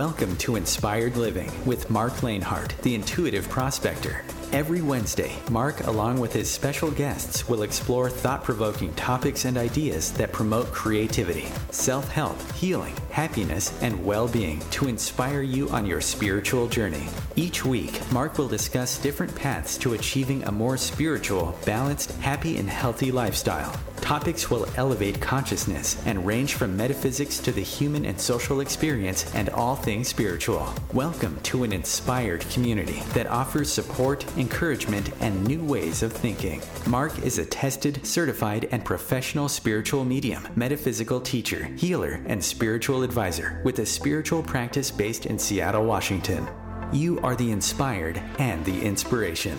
Welcome to Inspired Living with Mark Lanehart, the Intuitive Prospector. Every Wednesday, Mark, along with his special guests, will explore thought-provoking topics and ideas that promote creativity, self-help, healing, happiness, and well-being to inspire you on your spiritual journey. Each week, Mark will discuss different paths to achieving a more spiritual, balanced, happy, and healthy lifestyle. Topics will elevate consciousness and range from metaphysics to the human and social experience and all things spiritual. Welcome to an inspired community that offers support, encouragement, and new ways of thinking. Mark is a tested, certified, and professional spiritual medium, metaphysical teacher, healer, and spiritual advisor with a spiritual practice based in Seattle, Washington. You are the inspired and the inspiration.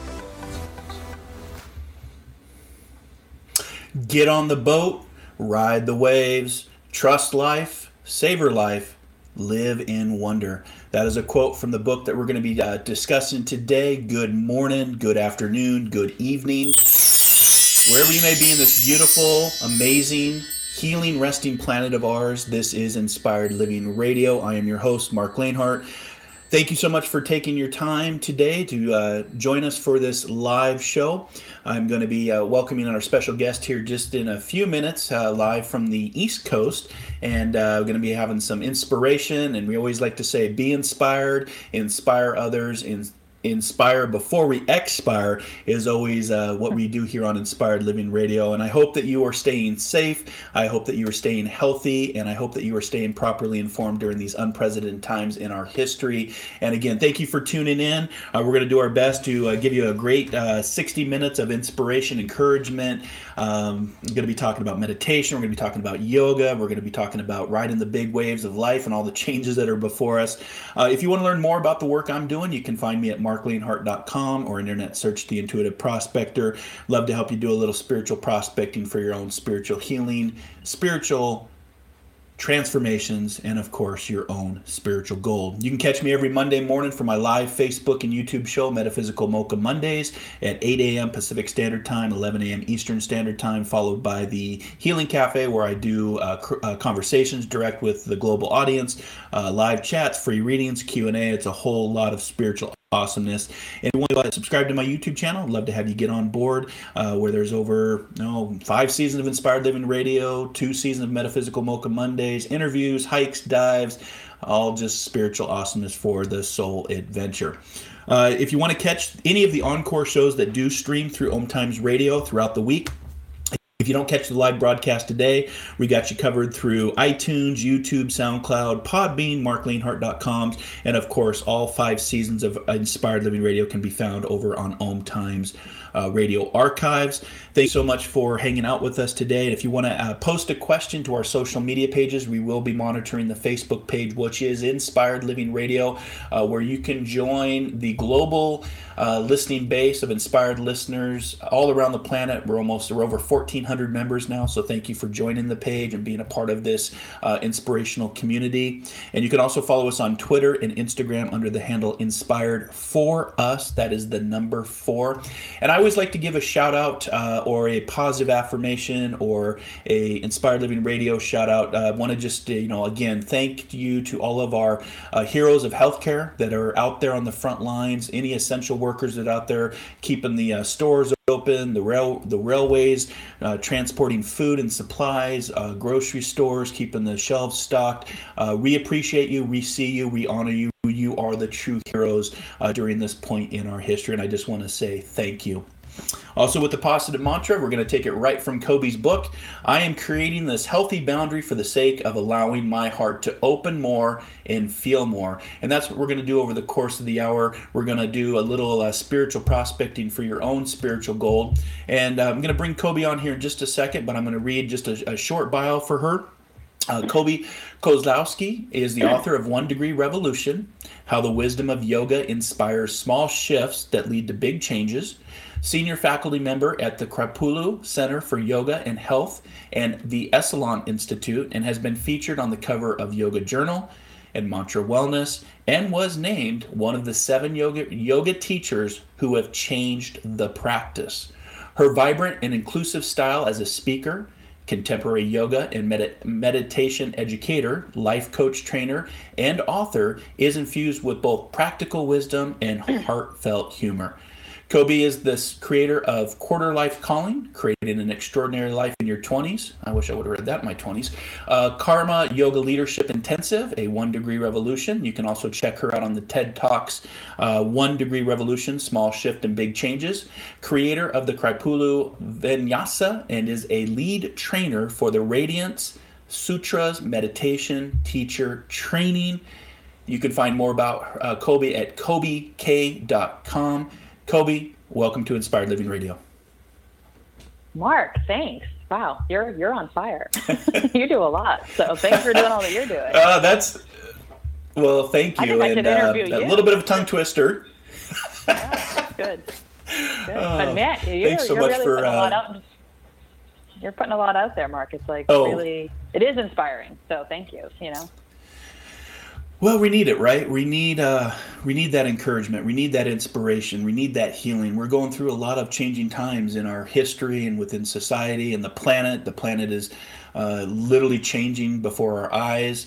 Get on the boat, ride the waves, trust life, savor life, live in wonder. That is a quote from the book that we're going to be discussing today. Good morning, good afternoon, good evening. Wherever you may be in this beautiful, amazing, healing, resting planet of ours, this is Inspired Living Radio. I am your host, Mark Lanehart. Thank you so much for taking your time today to join us for this live show. I'm going to be welcoming our special guest here just in a few minutes, live from the East Coast, and we're going to be having some inspiration. And we always like to say, be inspired, inspire others, inspire before we expire is always what we do here on Inspired Living Radio. And I hope that you are staying safe. I hope that you are staying healthy. And I hope that you are staying properly informed during these unprecedented times in our history. And again, thank you for tuning in. We're going to do our best to give you a great 60 minutes of inspiration, encouragement. We're going to be talking about meditation. We're going to be talking about yoga. We're going to be talking about riding the big waves of life and all the changes that are before us. If you want to learn more about the work I'm doing, you can find me at marklanehart.com or internet search The Intuitive Prospector. Love to help you do a little spiritual prospecting for your own spiritual healing, spiritual transformations, and of course your own spiritual goal. You can catch me every Monday morning for my live Facebook and YouTube show, Metaphysical Mocha Mondays, at 8 a.m. Pacific Standard Time, 11 a.m. Eastern Standard Time, followed by the Healing Cafe, where I do conversations direct with the global audience, live chats, free readings, Q&A. It's a whole lot of spiritual awesomeness. And if you want to subscribe to my YouTube channel, I'd love to have you get on board, where there's over 5 seasons of Inspired Living Radio, 2 seasons of Metaphysical Mocha Mondays, interviews, hikes, dives, all just spiritual awesomeness for the soul adventure. If you want to catch any of the encore shows that do stream through Om Times Radio throughout the week, if you don't catch the live broadcast today, we got you covered through iTunes, YouTube, SoundCloud, Podbean, marklanehart.com, and of course, all 5 seasons of Inspired Living Radio can be found over on Om Times Radio Archives. Thanks so much for hanging out with us today. And if you want to post a question to our social media pages, we will be monitoring the Facebook page, which is Inspired Living Radio, where you can join the global listening base of inspired listeners all around the planet. We're over 1,400 members now, so thank you for joining the page and being a part of this inspirational community. And you can also follow us on Twitter and Instagram under the handle Inspired4Us. That is the number 4. And I always like to give a shout out or a positive affirmation or a Inspired Living Radio shout out. I want to just, again, thank you to all of our heroes of healthcare that are out there on the front lines, any essential workers that are out there keeping the stores open, the railways, transporting food and supplies, grocery stores, keeping the shelves stocked. We appreciate you, we see you, we honor you. You are the true heroes during this point in our history, and I just want to say thank you. Also, with the positive mantra, we're going to take it right from Kobe's book. I am creating this healthy boundary for the sake of allowing my heart to open more and feel more. And that's what we're going to do over the course of the hour. We're going to do a little spiritual prospecting for your own spiritual goal. And I'm going to bring Kobe on here in just a second, but I'm going to read just a short bio for her. Kobe Kozlowski is the author of 1 Degree Revolution, How the Wisdom of Yoga Inspires Small Shifts That Lead to Big Changes, senior faculty member at the Krapulu Center for Yoga and Health and the Esalen Institute, and has been featured on the cover of Yoga Journal and Mantra Wellness, and was named one of the 7 yoga teachers who have changed the practice. Her vibrant and inclusive style as a speaker, contemporary yoga and meditation educator, life coach trainer, and author, is infused with both practical wisdom and heartfelt humor. Kobe is the creator of Quarter Life Calling, Creating an Extraordinary Life in Your 20s. I wish I would have read that in my 20s. Karma Yoga Leadership Intensive, a 1 Degree Revolution. You can also check her out on the TED Talks, 1 Degree Revolution, Small Shift and Big Changes. Creator of the Kripulu Vinyasa, and is a lead trainer for the Radiance Sutras Meditation Teacher Training. You can find more about Kobe at kobek.com. Kobe, welcome to Inspired Living Radio. Mark, thanks. Wow, you're on fire. You do a lot, so thanks for doing all that you're doing. Well, thank you. I should interview you. A little bit of a tongue twister. Yeah, good. But man, thanks so you're much really for. Putting a lot out. You're putting a lot out there, Mark. It's like really, it is inspiring. So thank you. Well, we need it, right? We need that encouragement. We need that inspiration. We need that healing. We're going through a lot of changing times in our history and within society and the planet. The planet is literally changing before our eyes.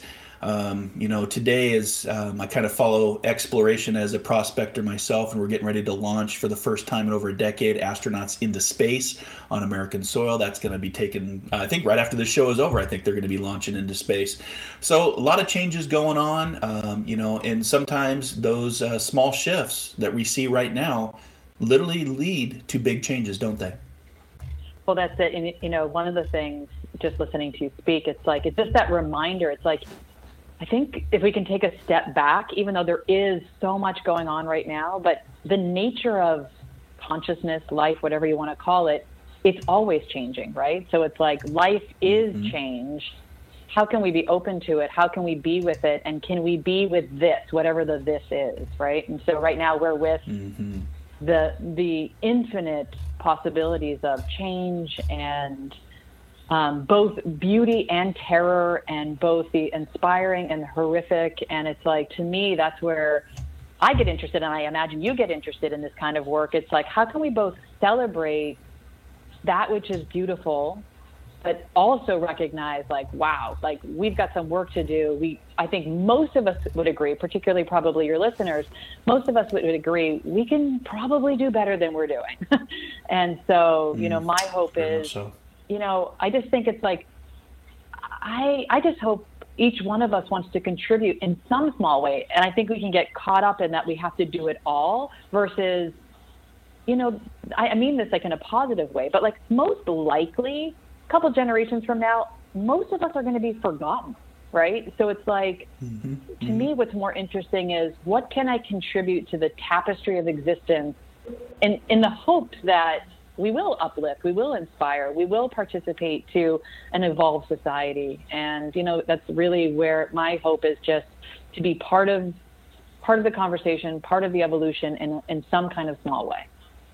Today is I kind of follow exploration as a prospector myself, and we're getting ready to launch for the first time in over a decade astronauts into space on American soil. That's going to be taken, I think, right after the show is over. I think they're going to be launching into space. So a lot of changes going on, and sometimes those small shifts that we see right now literally lead to big changes, don't they? Well, that's it. And, one of the things, just listening to you speak, it's just that reminder. It's like, I think if we can take a step back, even though there is so much going on right now, but the nature of consciousness, life, whatever you want to call it, it's always changing, right? So it's like life is change. How can we be open to it? How can we be with it? And can we be with this, whatever the this is, right? And so right now we're with the infinite possibilities of change and both beauty and terror, and both the inspiring and the horrific. And it's like, to me, that's where I get interested, and I imagine you get interested in this kind of work. It's like, how can we both celebrate that which is beautiful, but also recognize, like, wow, like, we've got some work to do. I think most of us would agree, particularly probably your listeners, most of us would agree we can probably do better than we're doing. And so, my hope is, I just think it's like, I just hope each one of us wants to contribute in some small way. And I think we can get caught up in that we have to do it all versus, I mean this like in a positive way, but like most likely a couple generations from now, most of us are going to be forgotten, right? So it's like, to me, what's more interesting is what can I contribute to the tapestry of existence in the hopes that we will uplift, we will inspire, we will participate to an evolved society. And, that's really where my hope is, just to be part of the conversation, part of the evolution in some kind of small way.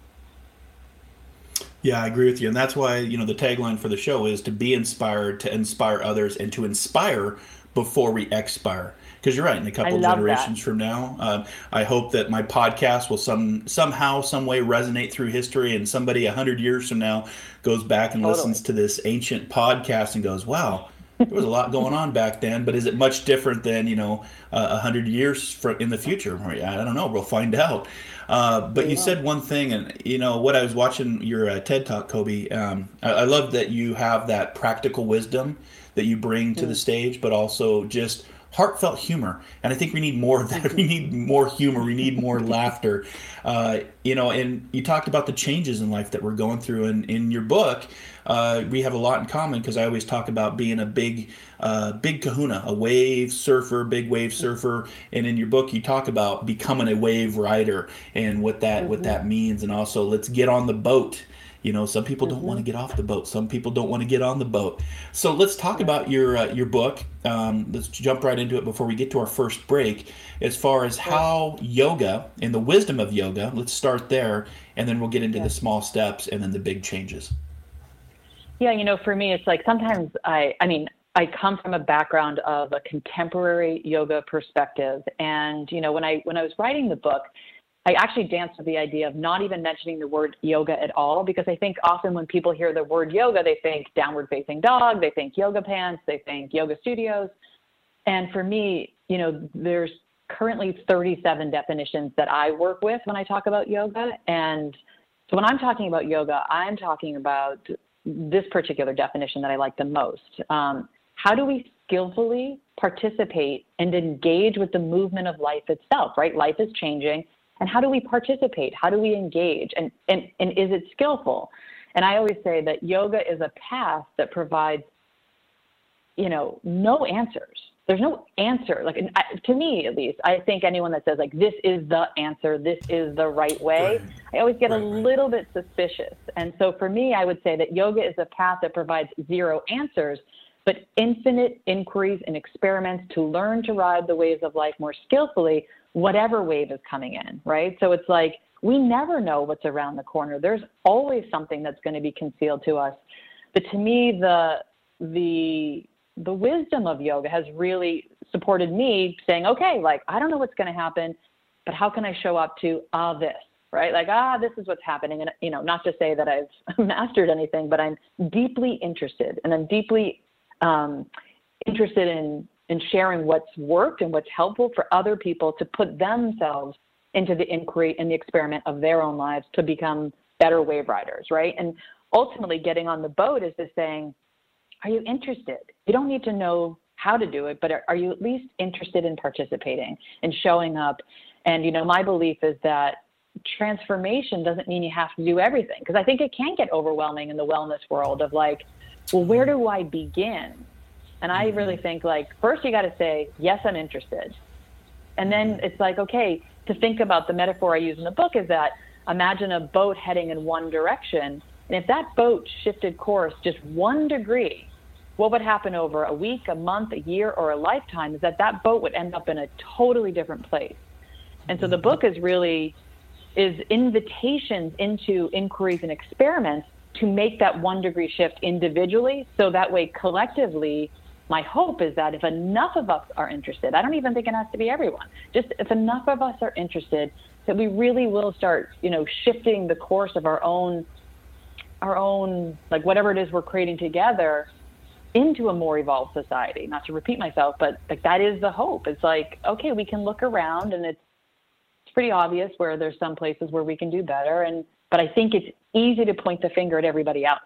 Yeah, I agree with you. And that's why, the tagline for the show is to be inspired, to inspire others, and to inspire before we expire. Because you're right, in a couple of generations from now, I hope that my podcast will somehow, some way resonate through history, and somebody 100 years from now goes back and listens to this ancient podcast and goes, wow, there was a lot going on back then, but is it much different than, 100 years in the future? I don't know. We'll find out. But you said one thing, and, what I was watching your TED Talk, Kobe, I love that you have that practical wisdom that you bring to the stage, but also just heartfelt humor. And I think we need more of that. We need more humor. We need more laughter. And you talked about the changes in life that we're going through. And in your book, we have a lot in common, because I always talk about being a big kahuna, a wave surfer, big wave surfer. And in your book, you talk about becoming a wave rider and what that means. And also, let's get on the boat. Some people don't want to get off the boat. Some people don't want to get on the boat. So let's talk about your book. Let's jump right into it before we get to our first break. As far as how yoga and the wisdom of yoga, let's start there, and then we'll get into the small steps and then the big changes. Yeah, for me, it's like sometimes I come from a background of a contemporary yoga perspective. And, when I was writing the book, I actually dance with the idea of not even mentioning the word yoga at all, because I think often when people hear the word yoga, they think downward facing dog, they think yoga pants, they think yoga studios. And for me, there's currently 37 definitions that I work with when I talk about yoga. And so when I'm talking about yoga, I'm talking about this particular definition that I like the most. How do we skillfully participate and engage with the movement of life itself, right? Life is changing. And how do we participate? How do we engage? And is it skillful? And I always say that yoga is a path that provides, no answers. There's no answer. Like, to me, at least, I think anyone that says, like, this is the answer, this is the right way, right. I always get a little bit suspicious. And so for me, I would say that yoga is a path that provides zero answers, but infinite inquiries and experiments to learn to ride the waves of life more skillfully, whatever wave is coming in, right? So it's like, we never know what's around the corner. There's always something that's going to be concealed to us. But to me, the wisdom of yoga has really supported me saying, okay, like, I don't know what's going to happen, but how can I show up to this, right? Like, this is what's happening. And, not to say that I've mastered anything, but I'm deeply interested, and I'm deeply interested in sharing what's worked and what's helpful for other people to put themselves into the inquiry and the experiment of their own lives to become better wave riders, right? And ultimately getting on the boat is just saying, are you interested? You don't need to know how to do it, but are you at least interested in participating and showing up? And, my belief is that transformation doesn't mean you have to do everything, because I think it can get overwhelming in the wellness world of like, well, where do I begin? And I really think, like, first you got to say, yes, I'm interested. And then it's like, okay, to think about the metaphor I use in the book is that imagine a boat heading in one direction. And if that boat shifted course just 1 degree, what would happen over a week, a month, a year, or a lifetime is that boat would end up in a totally different place. And so the book is invitations into inquiries and experiments to make that 1 degree shift individually. So that way, collectively, my hope is that if enough of us are interested, I don't even think it has to be everyone, just if enough of us are interested, that we really will start, shifting the course of our own, like, whatever it is we're creating together into a more evolved society. Not to repeat myself, but like, that is the hope. It's like, okay, we can look around and it's pretty obvious where there's some places where we can do better. But I think it's easy to point the finger at everybody else.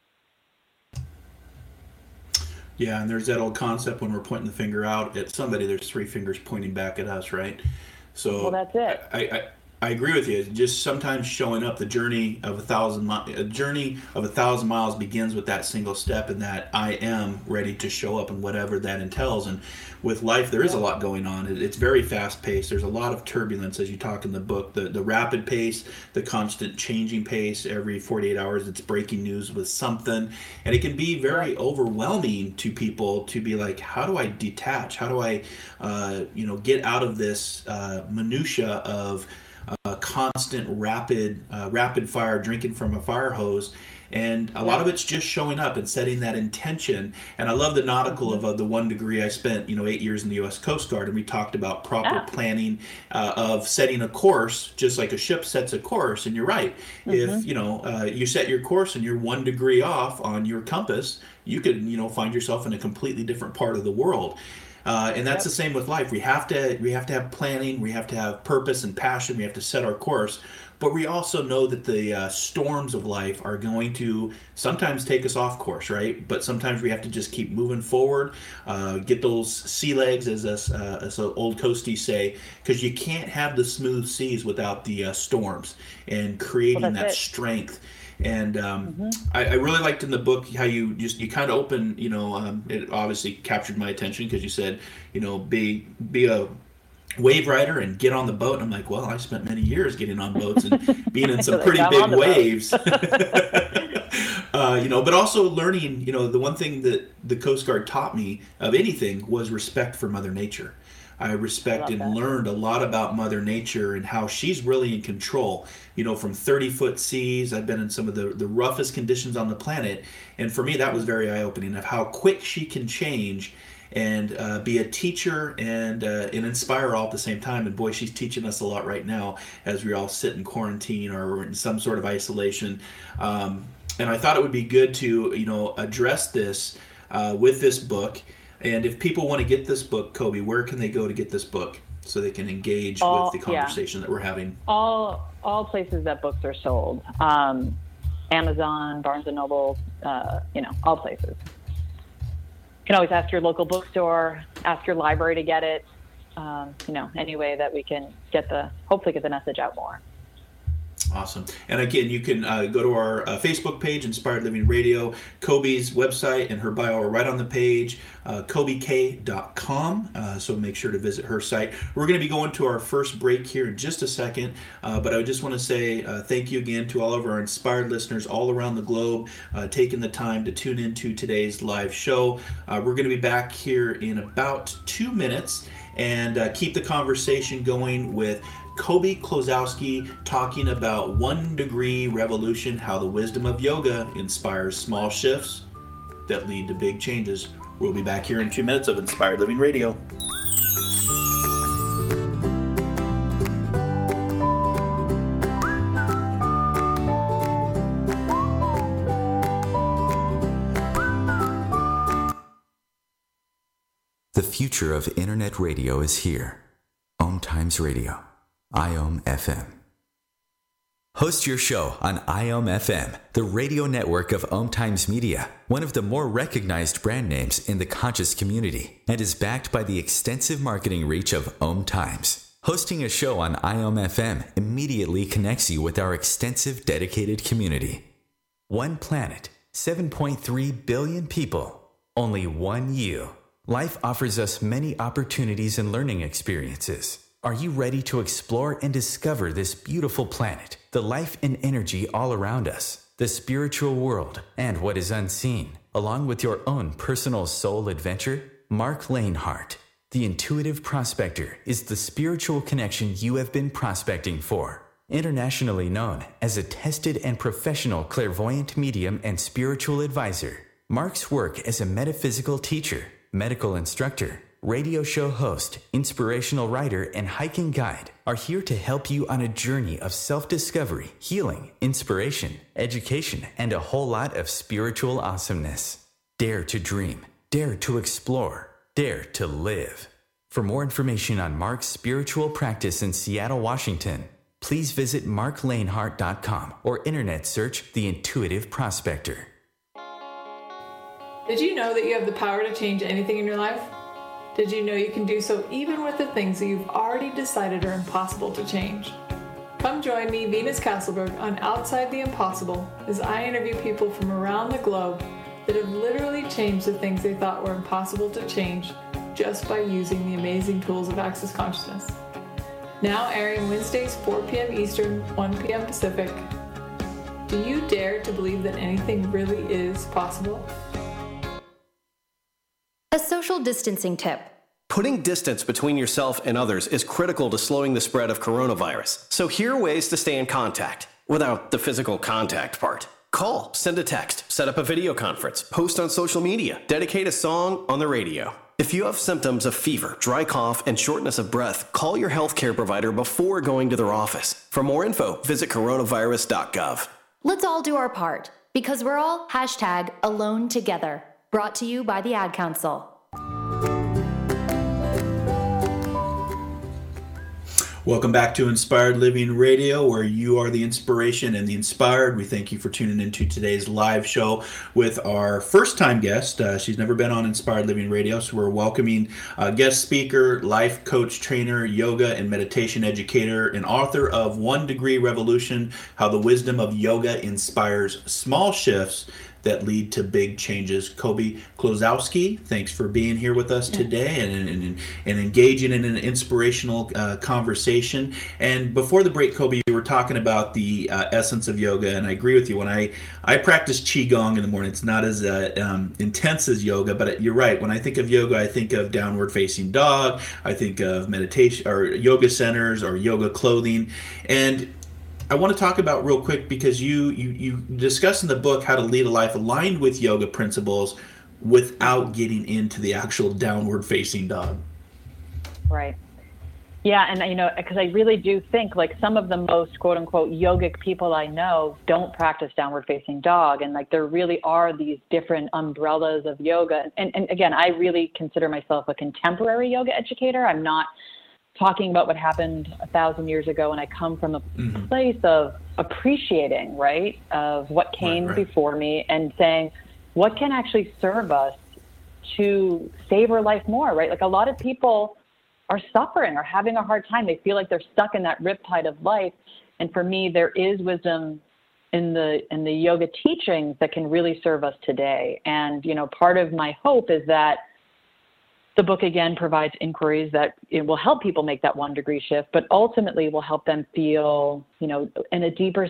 Yeah, and there's that old concept when we're pointing the finger out at somebody, there's 3 fingers pointing back at us, right? So well, that's it. I agree with you. Just sometimes showing up, the journey of 1,000 miles begins with that single step, and that I am ready to show up and whatever that entails. And with life, there is a lot going on. It's very fast paced. There's a lot of turbulence, as you talk in the book, the rapid pace, the constant changing pace. Every 48 hours, it's breaking news with something. And it can be very overwhelming to people to be like, how do I detach? How do I, get out of this minutia of constant rapid fire drinking from a fire hose? And a lot of it's just showing up and setting that intention. And I love the nautical of the 1 degree. I spent 8 years in the U.S. Coast Guard, and we talked about proper planning of setting a course, just like a ship sets a course. And you're right. If you set your course and you're 1 degree off on your compass, you could find yourself in a completely different part of the world. And that's the same with life. We have to have planning. We have to have purpose and passion. We have to set our course. But we also know that the storms of life are going to sometimes take us off course, right? But sometimes we have to just keep moving forward, get those sea legs, as old coasties say, because you can't have the smooth seas without the storms and creating that strength. And I really liked in the book how you kind of open, it obviously captured my attention because you said, be a wave rider and get on the boat. And I'm like, well, I spent many years getting on boats and being in some pretty big waves. But also learning, the one thing that the Coast Guard taught me of anything was respect for Mother Nature. I respect and learned a lot about Mother Nature and how she's really in control. From 30-foot seas, I've been in some of the roughest conditions on the planet. And for me, that was very eye-opening of how quick she can change and be a teacher and inspire all at the same time. And boy, she's teaching us a lot right now as we all sit in quarantine or in some sort of isolation. And I thought it would be good to, address this with this book. And if people want to get this book, Kobe, where can they go to get this book so they can engage with the conversation that we're having? All places that books are sold. Amazon, Barnes & Noble, all places. You can always ask your local bookstore, ask your library to get it, any way that we can hopefully get the message out more. Awesome. And again, you can go to our Facebook page, Inspired Living Radio. Kobe's website and her bio are right on the page, KobeK.com. So make sure to visit her site. We're going to be going to our first break here in just a second. But I just want to say thank you again to all of our inspired listeners all around the globe taking the time to tune into today's live show. We're going to be back here in about 2 minutes and keep the conversation going with Kobe Klosowski talking about 1 Degree Revolution, how the wisdom of yoga inspires small shifts that lead to big changes. We'll be back here in 2 minutes of Inspired Living Radio. The future of internet radio is here. Om Times Radio. IOM FM. Host your show on IOM FM, the radio network of Om Times Media, one of the more recognized brand names in the conscious community, and is backed by the extensive marketing reach of Om Times. Hosting a show on IOM FM immediately connects you with our extensive dedicated community. One planet, 7.3 billion people, only one you. Life offers us many opportunities and learning experiences. Are you ready to explore and discover this beautiful planet, the life and energy all around us, the spiritual world, and what is unseen, along with your own personal soul adventure? Mark Lanehart, the Intuitive Prospector, is the spiritual connection you have been prospecting for. Internationally known as a tested and professional clairvoyant medium and spiritual advisor, Mark's work as a metaphysical teacher, medical instructor, radio show host, inspirational writer, and hiking guide are here to help you on a journey of self-discovery, healing, inspiration, education, and a whole lot of spiritual awesomeness. Dare to dream. Dare to explore. Dare to live. For more information on Mark's spiritual practice in Seattle, Washington, please visit marklanehart.com or internet search The Intuitive Prospector. Did you know that you have the power to change anything in your life? Did you know you can do so even with the things that you've already decided are impossible to change? Come join me, Venus Castleberg, on Outside the Impossible as I interview people from around the globe that have literally changed the things they thought were impossible to change just by using the amazing tools of Access Consciousness. Now airing Wednesdays 4 p.m. Eastern, 1 p.m. Pacific. Do you dare to believe that anything really is possible? A social distancing tip. Putting distance between yourself and others is critical to slowing the spread of coronavirus. So here are ways to stay in contact, without the physical contact part. Call, send a text, set up a video conference, post on social media, dedicate a song on the radio. If you have symptoms of fever, dry cough, and shortness of breath, call your healthcare provider before going to their office. For more info, visit coronavirus.gov. Let's all do our part, because we're all #alone together. Brought to you by the Ad Council. Welcome back to Inspired Living Radio, where you are the inspiration and the inspired. We thank you for tuning into today's live show with our first-time guest. She's never been on Inspired Living Radio, so we're welcoming guest speaker, life coach, trainer, yoga and meditation educator, and author of 1 Degree Revolution, How the Wisdom of Yoga Inspires Small Shifts that Lead to Big Changes. Kobe Klosowski, thanks for being here with us today and engaging in an inspirational conversation. And before the break, Kobe, you were talking about the essence of yoga, and I agree with you. When I practice Qigong in the morning, it's not as intense as yoga, but you're right. When I think of yoga, I think of downward facing dog, I think of meditation or yoga centers or yoga clothing. And I want to talk about real quick, because you discuss in the book how to lead a life aligned with yoga principles without getting into the actual downward facing dog. Right. Yeah, and because I really do think like some of the most quote unquote yogic people I know don't practice downward facing dog, and like there really are these different umbrellas of yoga. And again, I really consider myself a contemporary yoga educator. I'm not talking about what happened 1,000 years ago, and I come from a place of appreciating, right, of what came before me and saying, what can actually serve us to savor life more, right? Like a lot of people are suffering or having a hard time. They feel like they're stuck in that riptide of life. And for me, there is wisdom in the yoga teachings that can really serve us today. And, part of my hope is that the book, again, provides inquiries that it will help people make that 1 degree shift, but ultimately will help them feel, in a deeper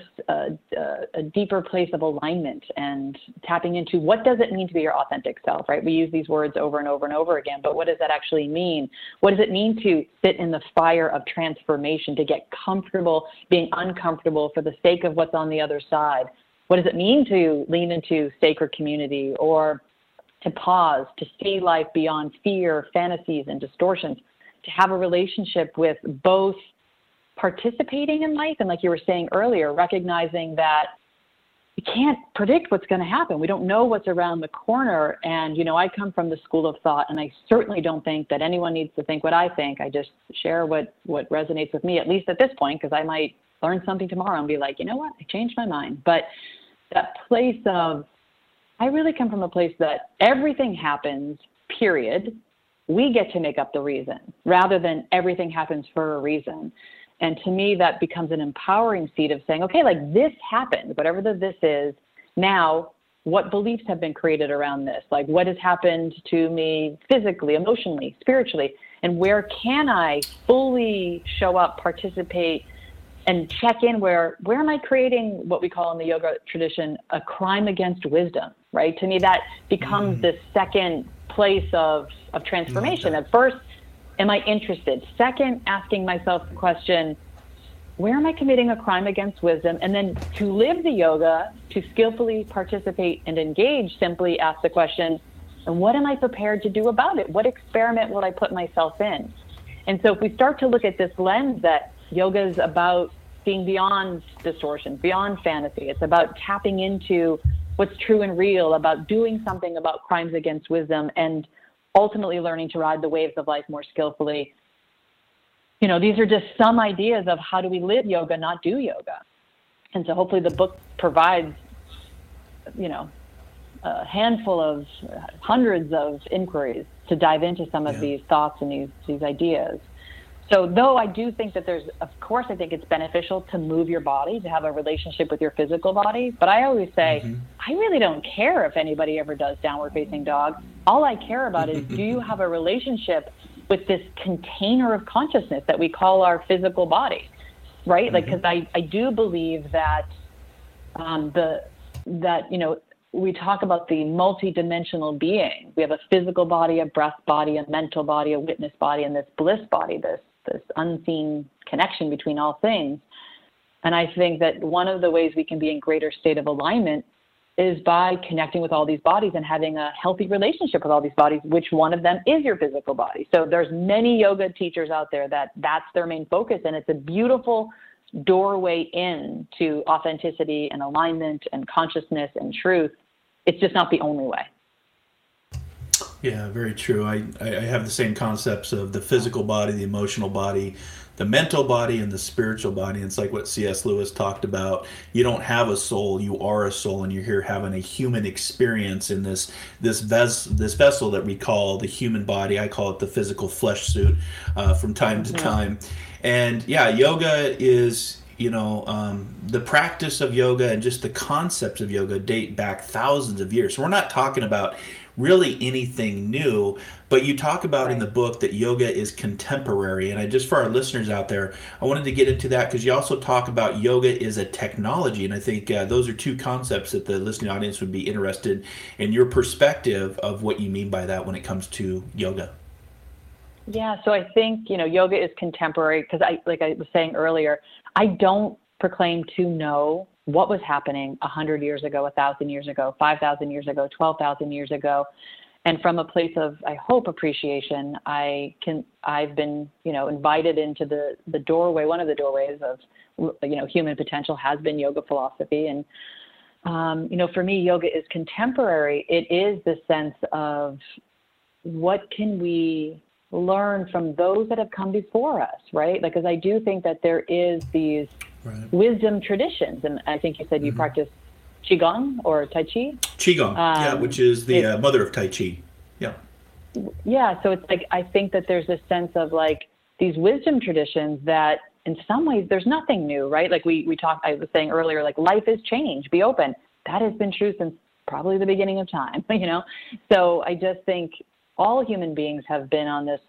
place of alignment and tapping into what does it mean to be your authentic self, right? We use these words over and over and over again, but what does that actually mean? What does it mean to sit in the fire of transformation, to get comfortable being uncomfortable for the sake of what's on the other side? What does it mean to lean into sacred community, or to pause, to see life beyond fear, fantasies, and distortions, to have a relationship with both participating in life and, like you were saying earlier, recognizing that we can't predict what's going to happen. We don't know what's around the corner. And, I come from the school of thought, and I certainly don't think that anyone needs to think what I think. I just share what resonates with me, at least at this point, because I might learn something tomorrow and be like, you know what, I changed my mind. But that place of, I really come from a place that everything happens, period. We get to make up the reason rather than everything happens for a reason. And to me, that becomes an empowering seed of saying, okay, like this happened, whatever this is. Now, what beliefs have been created around this? Like what has happened to me physically, emotionally, spiritually? And where can I fully show up, participate, and check in where am I creating what we call in the yoga tradition a crime against wisdom, right? To me, that becomes the second place of transformation. At first, am I interested? Second, asking myself the question, where am I committing a crime against wisdom? And then to live the yoga, to skillfully participate and engage, simply ask the question, and what am I prepared to do about it? What experiment will I put myself in? And so if we start to look at this lens that yoga is about being beyond distortion, beyond fantasy. It's about tapping into what's true and real, about doing something about crimes against wisdom, and ultimately learning to ride the waves of life more skillfully. These are just some ideas of how do we live yoga, not do yoga. And so hopefully the book provides, a handful of hundreds of inquiries to dive into some of these thoughts and these ideas. So though I do think that I think it's beneficial to move your body, to have a relationship with your physical body. But I always say, I really don't care if anybody ever does downward facing dog. All I care about is, do you have a relationship with this container of consciousness that we call our physical body, right? Like, because I do believe that we talk about the multidimensional being. We have a physical body, a breath body, a mental body, a witness body, and this bliss body, this unseen connection between all things. And I think that one of the ways we can be in greater state of alignment is by connecting with all these bodies and having a healthy relationship with all these bodies, which one of them is your physical body. So there's many yoga teachers out there that's their main focus, and it's a beautiful doorway in to authenticity and alignment and consciousness and truth. It's just not the only way. Yeah, very true. I have the same concepts of the physical body, the emotional body, the mental body, and the spiritual body. It's like what C.S. Lewis talked about. You don't have a soul, you are a soul, and you're here having a human experience in this vessel that we call the human body. I call it the physical flesh suit from time to time. And yeah, yoga is, the practice of yoga and just the concepts of yoga date back thousands of years. So we're not talking about really anything new, but you talk about in the book that yoga is contemporary. And just for our listeners out there, I wanted to get into that because you also talk about yoga is a technology. And I think those are two concepts that the listening audience would be interested in your perspective of what you mean by that when it comes to yoga. Yeah, so I think, yoga is contemporary because like I was saying earlier, I don't proclaim to know what was happening 100 years ago, 1,000 years ago, 5,000 years ago, 12,000 years ago. And from a place of, I hope, appreciation, I've been, invited into the doorway. One of the doorways of, human potential has been yoga philosophy. And, for me, yoga is contemporary. It is the sense of what can we learn from those that have come before us, right? Like, because I do think that there is these wisdom traditions. And I think you said you practice Qigong or Tai Chi? Qigong, which is the mother of Tai Chi. Yeah. Yeah, so it's like, I think that there's this sense of like these wisdom traditions that in some ways there's nothing new, right? Like we talked, I was saying earlier, like life is change, be open. That has been true since probably the beginning of time, So I just think all human beings have been on this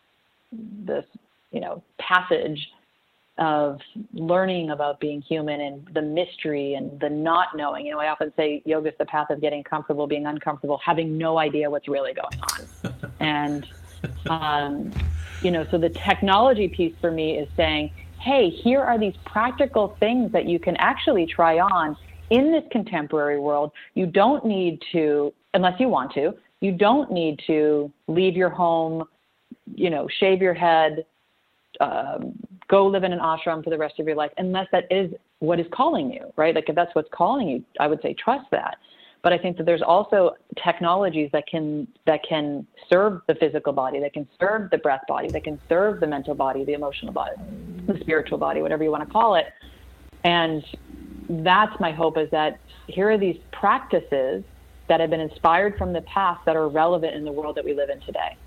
passage of learning about being human and the mystery and the not knowing. I often say yoga is the path of getting comfortable, being uncomfortable, having no idea what's really going on. And, so the technology piece for me is saying, hey, here are these practical things that you can actually try on in this contemporary world. You don't need to, unless you want to, you don't need to leave your home, shave your head, go live in an ashram for the rest of your life, unless that is what is calling you, right? Like if that's what's calling you, I would say trust that. But I think that there's also technologies that can serve the physical body, that can serve the breath body, that can serve the mental body, the emotional body, the spiritual body, whatever you want to call it. And that's my hope, is that here are these practices that have been inspired from the past that are relevant in the world that we live in today.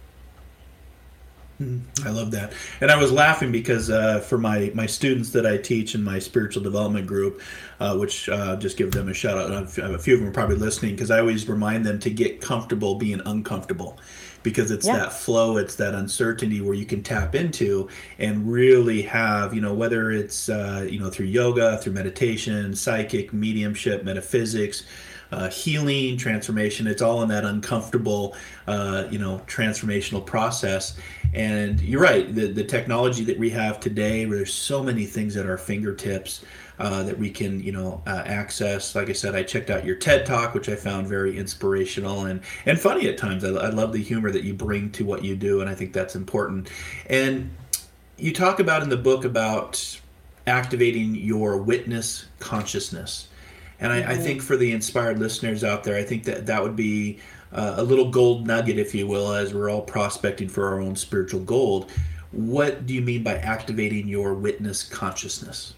I love that. And I was laughing because for my students that I teach in my spiritual development group, which just give them a shout out. A few of them are probably listening, because I always remind them to get comfortable being uncomfortable, because it's that flow, it's that uncertainty where you can tap into and really have, whether it's, through yoga, through meditation, psychic, mediumship, metaphysics, healing, transformation, it's all in that uncomfortable, transformational process. And you're right, the technology that we have today, where there's so many things at our fingertips that we can, access. Like I said, I checked out your TED Talk, which I found very inspirational and funny at times. I love the humor that you bring to what you do, and I think that's important. And you talk about in the book about activating your witness consciousness. And I think for the inspired listeners out there, I think that would be a little gold nugget, if you will, as we're all prospecting for our own spiritual gold. What do you mean by activating your witness consciousness?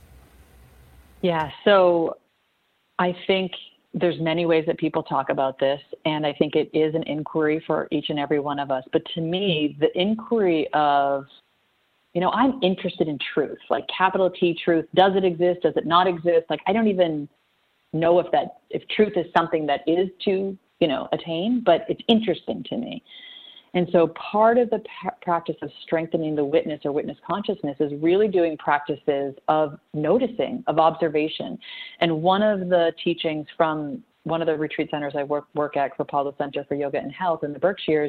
Yeah, so I think there's many ways that people talk about this, and I think it is an inquiry for each and every one of us. But to me, the inquiry of, I'm interested in truth, like capital T truth. Does it exist? Does it not exist? Like, I don't even know if truth is something that is to, attain, but it's interesting to me. And so part of the practice of strengthening the witness or witness consciousness is really doing practices of noticing, of observation. And one of the teachings from one of the retreat centers I work at, Kripalu Center for Yoga and Health in the Berkshires,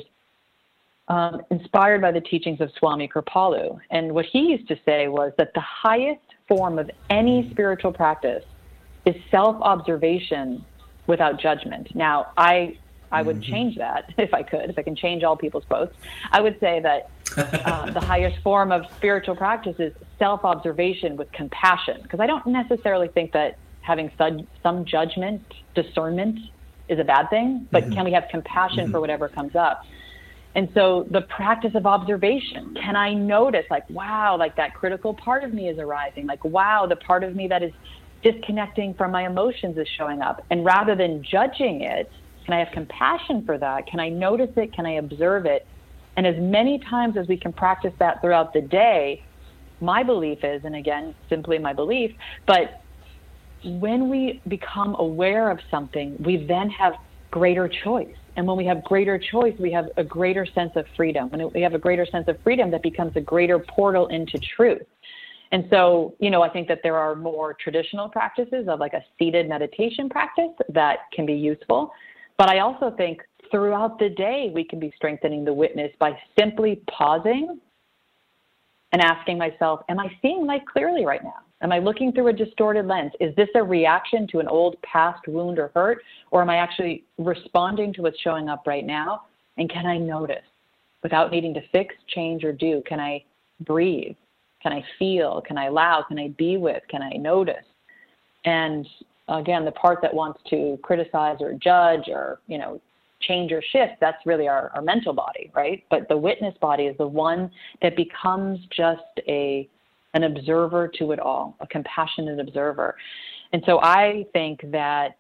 inspired by the teachings of Swami Kripalu. And what he used to say was that the highest form of any spiritual practice is self-observation without judgment. Now, I would change that if I can change all people's quotes. I would say that the highest form of spiritual practice is self-observation with compassion, because I don't necessarily think that having some judgment, discernment is a bad thing, but can we have compassion for whatever comes up? And so the practice of observation, can I notice, like, wow, like that critical part of me is arising, like, wow, the part of me that is disconnecting from my emotions is showing up. And rather than judging it, can I have compassion for that? Can I notice it? Can I observe it? And as many times as we can practice that throughout the day, my belief is, and again, simply my belief, but when we become aware of something, we then have greater choice. And when we have greater choice, we have a greater sense of freedom. When we have a greater sense of freedom, that becomes a greater portal into truth. And so, I think that there are more traditional practices of like a seated meditation practice that can be useful. But I also think throughout the day, we can be strengthening the witness by simply pausing and asking myself, am I seeing life clearly right now? Am I looking through a distorted lens? Is this a reaction to an old past wound or hurt? Or am I actually responding to what's showing up right now? And can I notice without needing to fix, change, or do? Can I breathe? Can I feel? Can I allow? Can I be with? Can I notice? And again, the part that wants to criticize or judge or, change or shift, that's really our mental body, right? But the witness body is the one that becomes just an observer to it all, a compassionate observer. And so I think that,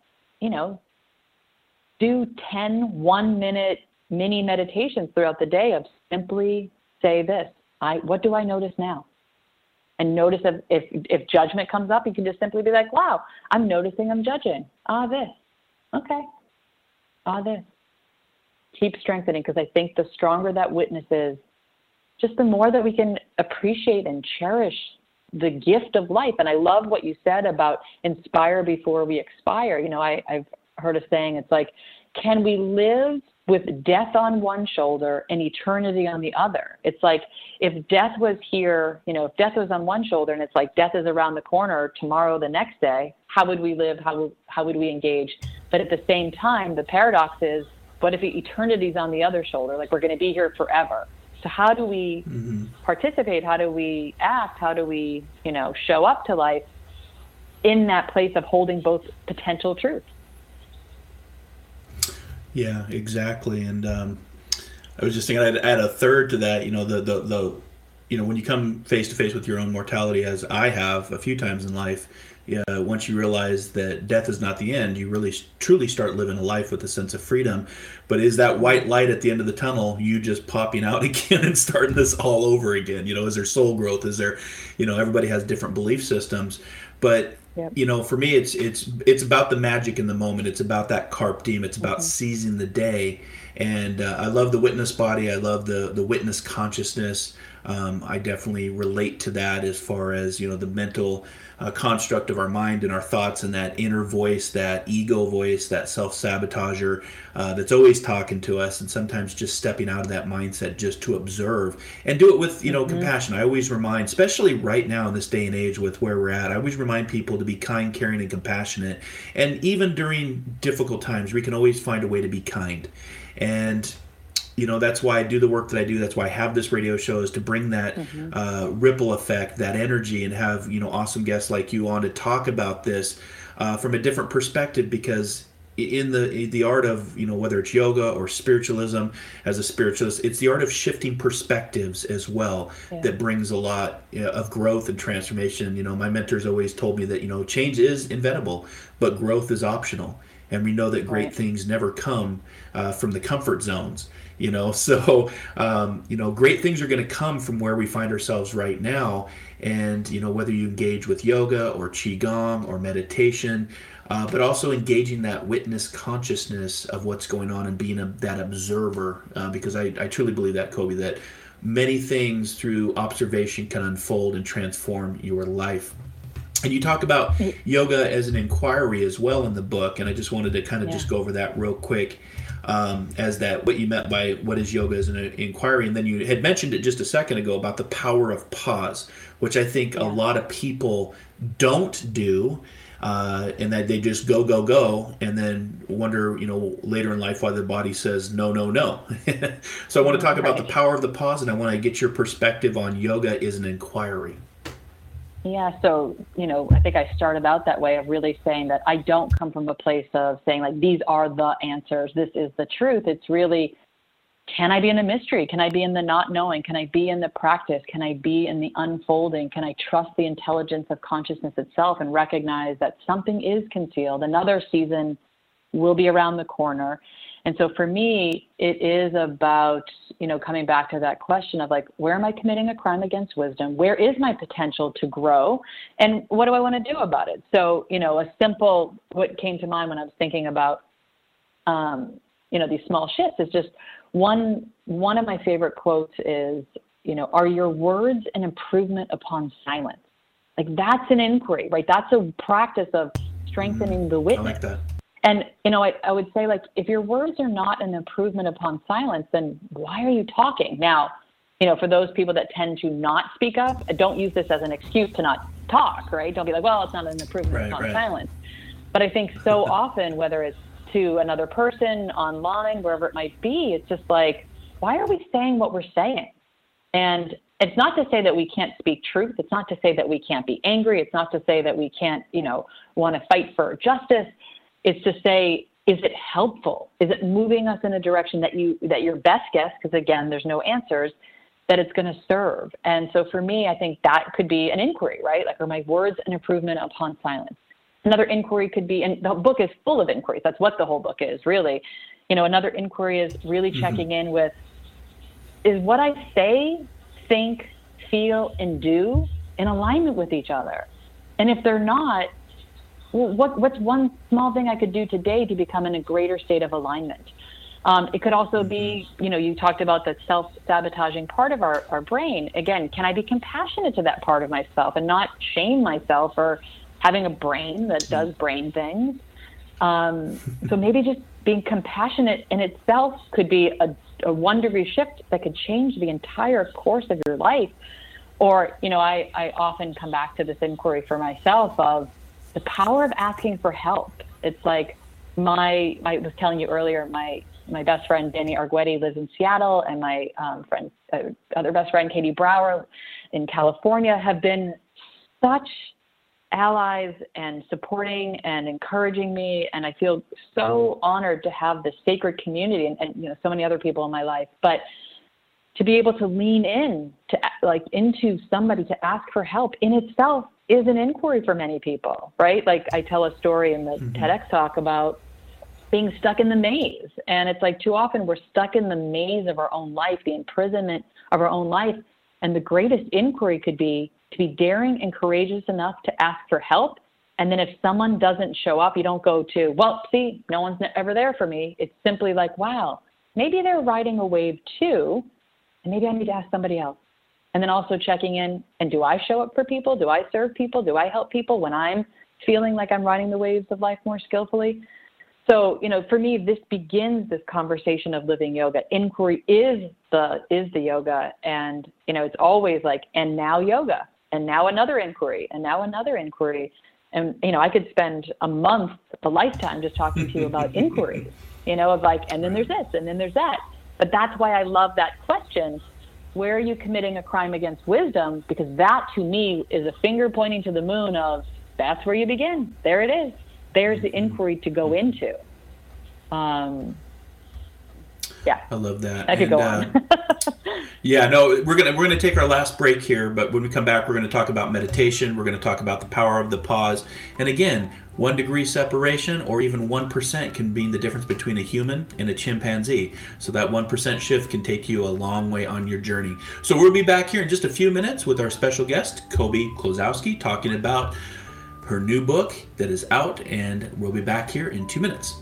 do 10 1-minute mini meditations throughout the day of simply say this, what do I notice now? And notice if judgment comes up, you can just simply be like, wow, I'm noticing I'm judging. This. Okay. This. Keep strengthening, because I think the stronger that witness is, just the more that we can appreciate and cherish the gift of life. And I love what you said about inspire before we expire. I've heard a saying, it's like, can we live with death on one shoulder and eternity on the other? It's like, if death was here, if death was on one shoulder and it's like death is around the corner, tomorrow, the next day, how would we live? How would we engage? But at the same time, the paradox is, what if eternity's on the other shoulder? Like, we're going to be here forever. So how do we participate? How do we act? How do we, show up to life in that place of holding both potential truths? Yeah, exactly. And I was just thinking, I'd add a third to that. When you come face to face with your own mortality, as I have a few times in life, once you realize that death is not the end, you really truly start living a life with a sense of freedom. But is that white light at the end of the tunnel you just popping out again and starting this all over again? Is there soul growth? Is there, everybody has different belief systems, but yep. For me, it's about the magic in the moment. It's about that carpe diem. It's about seizing the day. And I love the witness body. I love the witness consciousness. I definitely relate to that as far as, the mental construct of our mind and our thoughts, and that inner voice, that ego voice, that self-sabotager that's always talking to us, and sometimes just stepping out of that mindset just to observe and do it with, compassion. I always remind, especially right now in this day and age with where we're at, I always remind people to be kind, caring, and compassionate. And even during difficult times, we can always find a way to be kind. And that's why I do the work that I do. That's why I have this radio show, is to bring that ripple effect, that energy, and have, awesome guests like you on to talk about this from a different perspective. Because in the art of, whether it's yoga or spiritualism, as a spiritualist, it's the art of shifting perspectives as well that brings a lot of growth and transformation. My mentors always told me that, change is inevitable, but growth is optional. And we know that great things never come from the comfort zones. So great things are going to come from where we find ourselves right now. And, whether you engage with yoga or Qigong or meditation, but also engaging that witness consciousness of what's going on and being that observer, because I truly believe that, Kobe, that many things through observation can unfold and transform your life. And you talk about yoga as an inquiry as well in the book, and I just wanted to kind of just go over that real quick. As that, what you meant by what is yoga as an inquiry. And then you had mentioned it just a second ago about the power of pause, which I think a lot of people don't do, and that they just go, and then wonder, later in life why their body says no. So I want to talk about the power of the pause, and I want to get your perspective on yoga as an inquiry. Yeah, so, I think I started out that way of really saying that I don't come from a place of saying, like, these are the answers, this is the truth. It's really, can I be in the mystery? Can I be in the not knowing? Can I be in the practice? Can I be in the unfolding? Can I trust the intelligence of consciousness itself and recognize that something is concealed? Another season will be around the corner. And so for me, it is about, coming back to that question of, like, where am I committing a crime against wisdom? Where is my potential to grow? And what do I want to do about it? So, a simple, what came to mind when I was thinking about, these small shifts is just one of my favorite quotes is, are your words an improvement upon silence? Like, that's an inquiry, right? That's a practice of strengthening the witness. I like that. And, I would say, like, if your words are not an improvement upon silence, then why are you talking? Now, for those people that tend to not speak up, don't use this as an excuse to not talk, right? Don't be like, well, it's not an improvement, it's not silence. But I think so often, whether it's to another person, online, wherever it might be, it's just like, why are we saying what we're saying? And it's not to say that we can't speak truth. It's not to say that we can't be angry. It's not to say that we can't, want to fight for justice. It's to say, is it helpful? Is it moving us in a direction that your best guess, because again, there's no answers, that it's going to serve? And so for me, I think that could be an inquiry, right? Like, are my words an improvement upon silence? Another inquiry could be, and the book is full of inquiries. That's what the whole book is, really. Another inquiry is really checking in with, is what I say, think, feel, and do in alignment with each other? And if they're not, what's one small thing I could do today to become in a greater state of alignment? It could also be, you talked about the self-sabotaging part of our brain. Again, can I be compassionate to that part of myself and not shame myself for having a brain that does brain things? So maybe just being compassionate in itself could be a 1 degree shift that could change the entire course of your life. Or, I often come back to this inquiry for myself of the power of asking for help. It's like I was telling you earlier, my best friend, Danny Arguetti, lives in Seattle, and my other best friend, Katie Brower, in California, have been such allies and supporting and encouraging me. And I feel so honored to have this sacred community and so many other people in my life. But to be able to lean in into somebody to ask for help in itself is an inquiry for many people, right? Like, I tell a story in the TEDx talk about being stuck in the maze. And it's like, too often we're stuck in the maze of our own life, the imprisonment of our own life. And the greatest inquiry could be to be daring and courageous enough to ask for help. And then if someone doesn't show up, you don't go to, well, see, no one's ever there for me. It's simply like, wow, maybe they're riding a wave too, and maybe I need to ask somebody else. And then also checking in, and do I show up for people? Do I serve people? Do I help people when I'm feeling like I'm riding the waves of life more skillfully? So, for me, this begins this conversation of living yoga. Inquiry is the yoga. And, it's always like, and now yoga, and now another inquiry, and now another inquiry. And, I could spend a lifetime just talking to you about inquiries, of like, and then there's this, and then there's that. But that's why I love that question. Where are you committing a crime against wisdom? Because that, to me, is a finger pointing to the moon of, that's where you begin. There it is. There's the inquiry to go into. Yeah. I love that. I could go on. Yeah, no, we're gonna take our last break here, but when we come back, we're gonna talk about meditation. We're gonna talk about the power of the pause. And again, 1 degree separation or even 1% can mean the difference between a human and a chimpanzee. So that 1% shift can take you a long way on your journey. So we'll be back here in just a few minutes with our special guest, Kobe Klosowski, talking about her new book that is out, and we'll be back here in 2 minutes.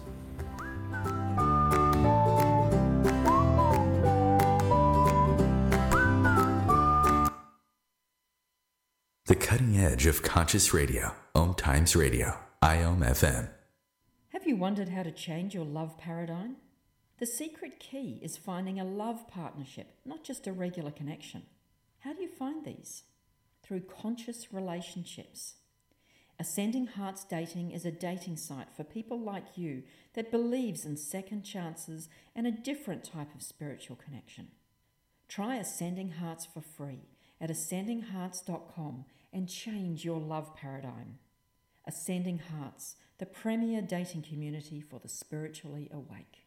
The cutting edge of conscious radio. Om Times Radio. IOM FM. Have you wondered how to change your love paradigm? The secret key is finding a love partnership, not just a regular connection. How do you find these? Through conscious relationships. Ascending Hearts Dating is a dating site for people like you that believes in second chances and a different type of spiritual connection. Try Ascending Hearts for free at ascendinghearts.com and change your love paradigm. Ascending Hearts, the premier dating community for the spiritually awake.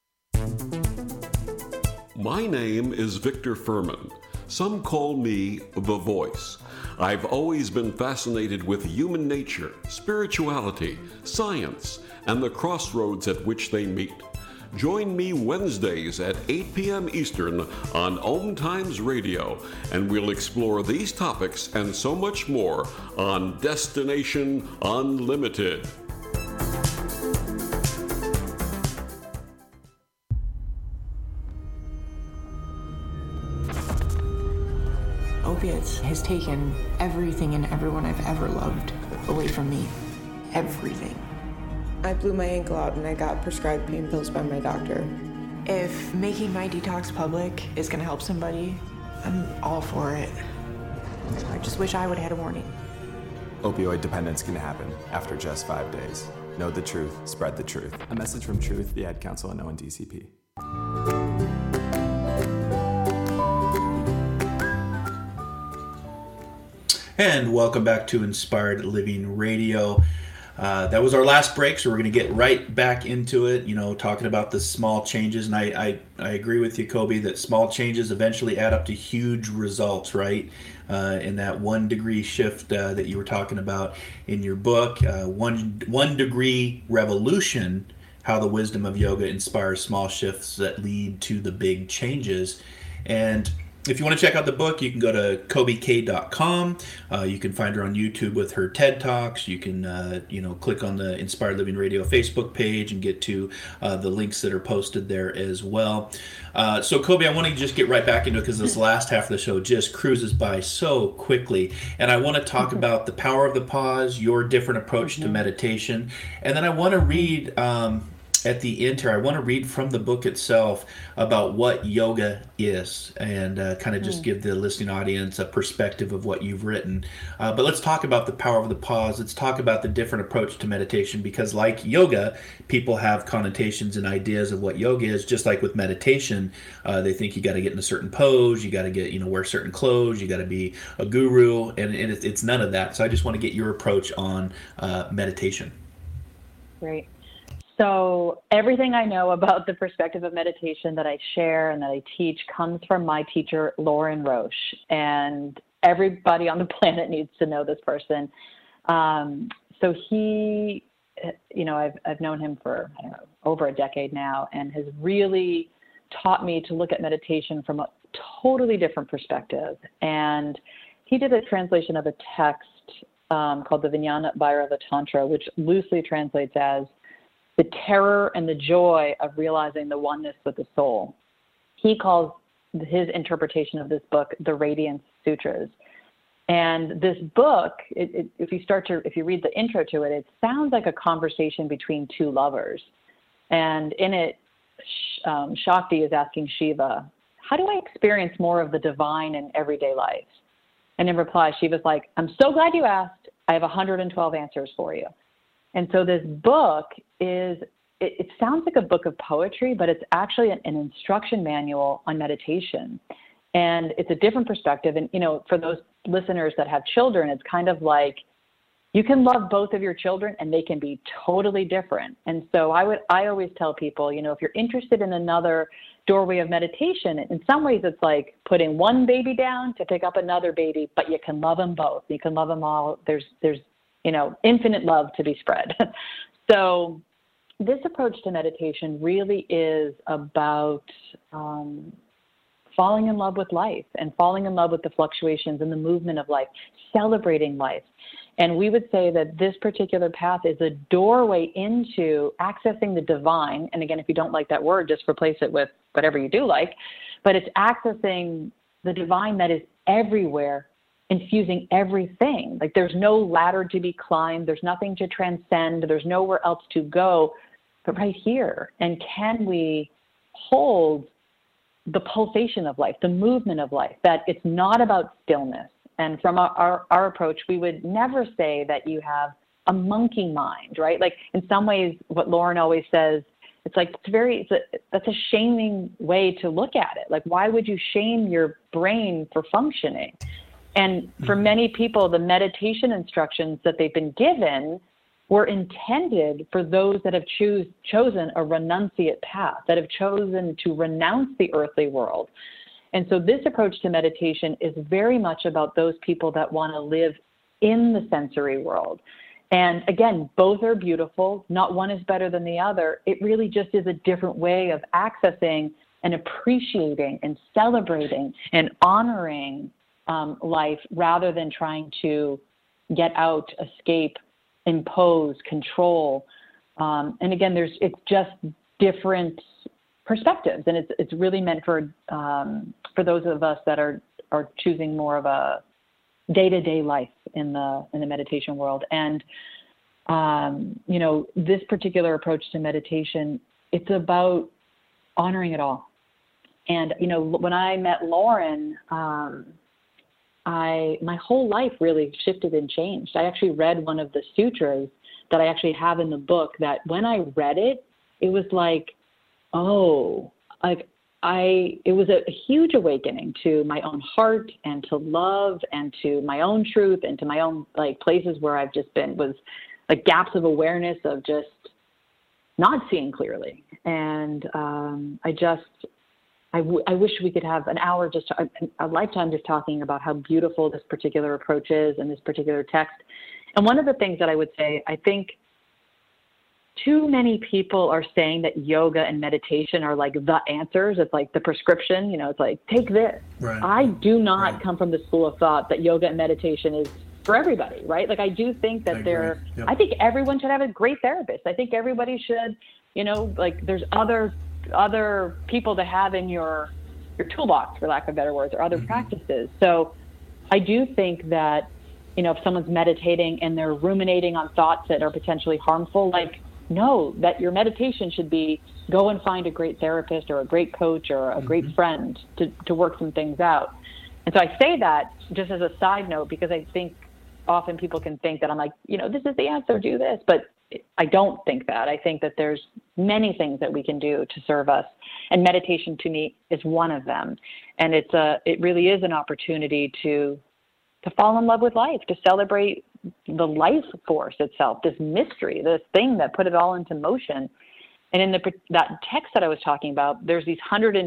My name is Victor Furman. Some call me The Voice. I've always been fascinated with human nature, spirituality, science, and the crossroads at which they meet. Join me Wednesdays at 8 p.m. Eastern on Om Times Radio, and we'll explore these topics and so much more on Destination Unlimited. Opiates has taken everything and everyone I've ever loved away from me. Everything. I blew my ankle out and I got prescribed pain pills by my doctor. If making my detox public is gonna help somebody, I'm all for it. I just wish I would have had a warning. Opioid dependence can happen after just 5 days. Know the truth, spread the truth. A message from Truth, the Ad Council, and ONDCP. And welcome back to Inspired Living Radio. That was our last break, so we're going to get right back into it, talking about the small changes. And I agree with you, Kobe, that small changes eventually add up to huge results, right? In that 1 degree shift that you were talking about in your book, 1 Degree Revolution, how the wisdom of yoga inspires small shifts that lead to the big changes. And if you want to check out the book, you can go to KobeK.com. You can find her on YouTube with her TED Talks. You can, click on the Inspired Living Radio Facebook page and get to the links that are posted there as well. So, Kobe, I want to just get right back into it because this last half of the show just cruises by so quickly. And I want to talk about the power of the pause, your different approach to meditation. And then I want to read... at the end here, I want to read from the book itself about what yoga is and kind of just give the listening audience a perspective of what you've written. But let's talk about the power of the pause. Let's talk about the different approach to meditation, because like yoga, people have connotations and ideas of what yoga is. Just like with meditation, they think you got to get in a certain pose, you got to get, wear certain clothes, you got to be a guru, and it's none of that. So I just want to get your approach on meditation. Great. So everything I know about the perspective of meditation that I share and that I teach comes from my teacher, Lauren Roche. And everybody on the planet needs to know this person. So he, I've known him for, over a decade now, and has really taught me to look at meditation from a totally different perspective. And he did a translation of a text called the Vijnana Bhairava Tantra, which loosely translates as the terror and the joy of realizing the oneness with the soul. He calls his interpretation of this book the Radiance Sutras. And this book, if you read the intro to it, it sounds like a conversation between two lovers. And in it, Shakti is asking Shiva, how do I experience more of the divine in everyday life? And in reply, Shiva's like, I'm so glad you asked. I have 112 answers for you. And so this book it sounds like a book of poetry, but it's actually an instruction manual on meditation. And it's a different perspective. And, for those listeners that have children, it's kind of like you can love both of your children and they can be totally different. And so I always tell people, if you're interested in another doorway of meditation, in some ways it's like putting one baby down to pick up another baby, but you can love them both. You can love them all. There's infinite love to be spread. So this approach to meditation really is about falling in love with life and falling in love with the fluctuations and the movement of life, celebrating life. And we would say that this particular path is a doorway into accessing the divine. And again, if you don't like that word, just replace it with whatever you do like. But it's accessing the divine that is everywhere, infusing everything. Like there's no ladder to be climbed. There's nothing to transcend. There's nowhere else to go but right here. And can we hold the pulsation of life, the movement of life, that it's not about stillness. And from our approach, we would never say that you have a monkey mind, right? Like in some ways, what Lauren always says, it's like, that's a shaming way to look at it. Like, why would you shame your brain for functioning? And for many people, the meditation instructions that they've been given were intended for those that have chosen a renunciate path, that have chosen to renounce the earthly world. And so this approach to meditation is very much about those people that want to live in the sensory world. And again, both are beautiful. Not one is better than the other. It really just is a different way of accessing and appreciating and celebrating and honoring life rather than trying to get out, escape, impose, control. And again, it's just different perspectives, and it's really meant for those of us that are choosing more of a day-to-day life in the meditation world. And this particular approach to meditation, it's about honoring it all. And, you know, when I met Lauren, my whole life really shifted and changed. I actually read one of the sutras that I actually have in the book that when I read it, it was like, it was a huge awakening to my own heart and to love and to my own truth and to my own like places where I've just been was like gaps of awareness of just not seeing clearly. And I wish we could have an hour, just a lifetime, just talking about how beautiful this particular approach is and this particular text. And one of the things that I would say, I think too many people are saying that yoga and meditation are like the answers. It's like the prescription, you know, it's like, take this. Right. I do not come from the school of thought that yoga and meditation is for everybody, right? Like I do think that I think everyone should have a great therapist. I think everybody should, you know, like there's other people to have in your toolbox, for lack of better words, or other practices. So I do think that, you know, if someone's meditating and they're ruminating on thoughts that are potentially harmful, like know that your meditation should be go and find a great therapist or a great coach or a great friend to work some things out. And so I say that just as a side note, because I think often people can think that I'm like, you know, this is the answer, do this. But I don't think that. I think that there's many things that we can do to serve us. And meditation to me is one of them. And it really is an opportunity to fall in love with life, to celebrate the life force itself, this mystery, this thing that put it all into motion. And in that text that I was talking about, there's these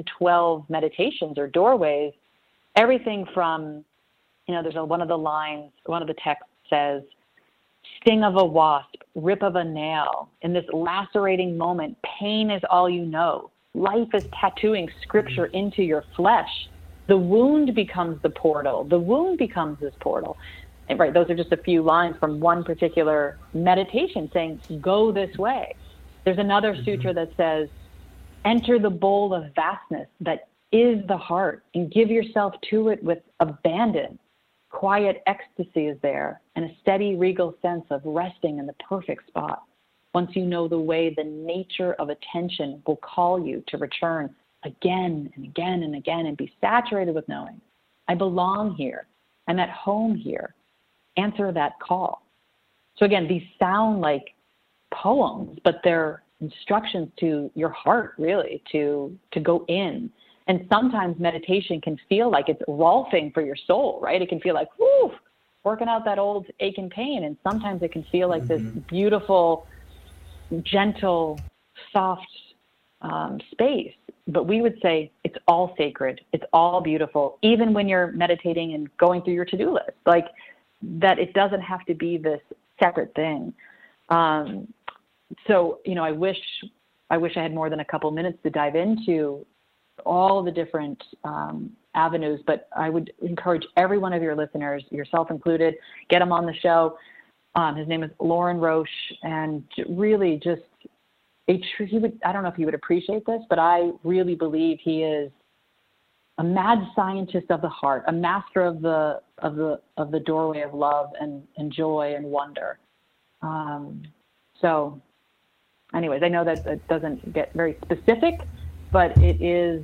112 meditations or doorways, everything from, you know, there's one of the texts says, sting of a wasp, rip of a nail. In this lacerating moment, pain is all you know. Life is tattooing scripture into your flesh. The wound becomes the portal. The wound becomes this portal. And right, those are just a few lines from one particular meditation saying, go this way. There's another sutra that says, enter the bowl of vastness that is the heart and give yourself to it with abandon. Quiet ecstasy is there and a steady regal sense of resting in the perfect spot. Once you know the way, the nature of attention will call you to return again and again and again and be saturated with knowing, I belong here. I'm at home here. Answer that call. So again, these sound like poems, but they're instructions to your heart, really, to go in. And sometimes meditation can feel like it's rolfing for your soul, right? It can feel like, whoo, working out that old ache and pain. And sometimes it can feel like this beautiful, gentle, soft space. But we would say it's all sacred. It's all beautiful, even when you're meditating and going through your to-do list. Like that, it doesn't have to be this separate thing. So, you know, I wish I had more than a couple minutes to dive into all the different avenues, but I would encourage every one of your listeners, yourself included, get him on the show. His name is Loren Roche, and really just he would, I don't know if he would appreciate this, but I really believe he is a mad scientist of the heart, a master of the doorway of love and joy and wonder. So anyways, I know that it doesn't get very specific, but it is,